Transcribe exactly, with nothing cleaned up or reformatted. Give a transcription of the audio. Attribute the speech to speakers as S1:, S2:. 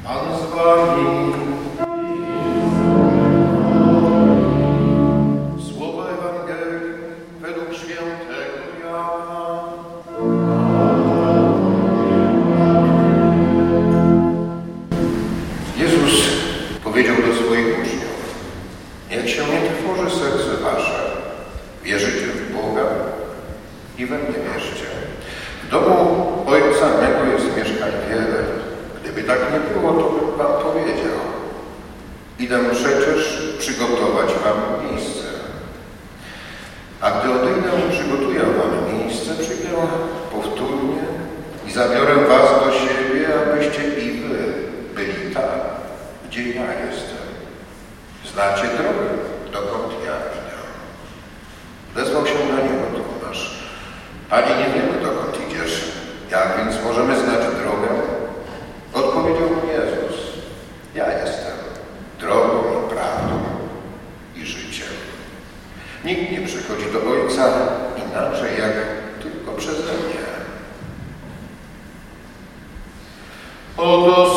S1: Pan z wami. Słowo Ewangelii według świętego Jana. Jezus powiedział do swoich uczniów: niech się nie trwoży serce wasze. Wierzycie w Boga i we mnie wierzcie. W domu Ojca mego jest mieszkań wiele. Gdyby tak nie było, to bym wam powiedział. Idę przecież przygotować wam miejsce. A gdy odejdę i przygotuję wam miejsce, przyjdę powtórnie i zabiorę was do siebie, abyście i wy byli tam, gdzie ja jestem. Znacie drogę, dokąd ja idę. Odezwał się do niego Tomasz: Panie, nie wiemy, dokąd idziesz. Jak więc możemy znać drogę? Odpowiedział mu Jezus: ja jestem drogą i prawdą i życiem. Nikt nie przychodzi do Ojca inaczej, jak tylko przeze mnie. Oto